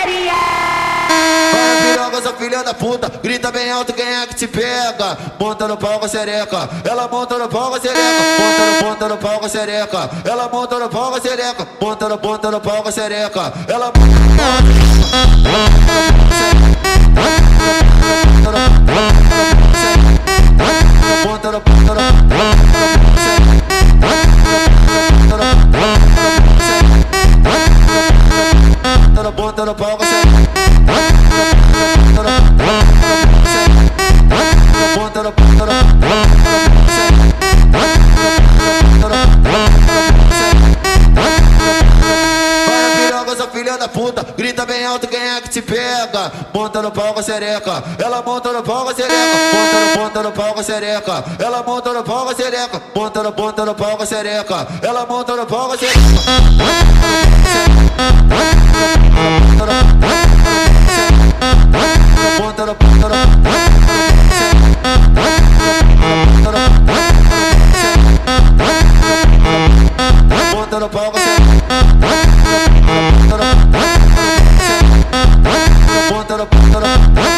putaria. Vai piroga, essa filha da puta, grita bem alto quem é que te pega. Monta no pau com a xereca, ela monta no pau com a xereca. Monta no pau com a xereca, ela monta no pau com a xereca. Monta no pau com a xereca, ela monta no pau com a Bota no pau, você bota no vai piroga, essa filha da puta, grita bem alto quem é que te pega. Monta no pau com a xereca, ela monta no pau com a xereca. Monta no pau com a xereca, ela monta no pau com a xereca. Monta no pau com a xereca, ela monta no pau com a xereca. Monta no pau, você monta no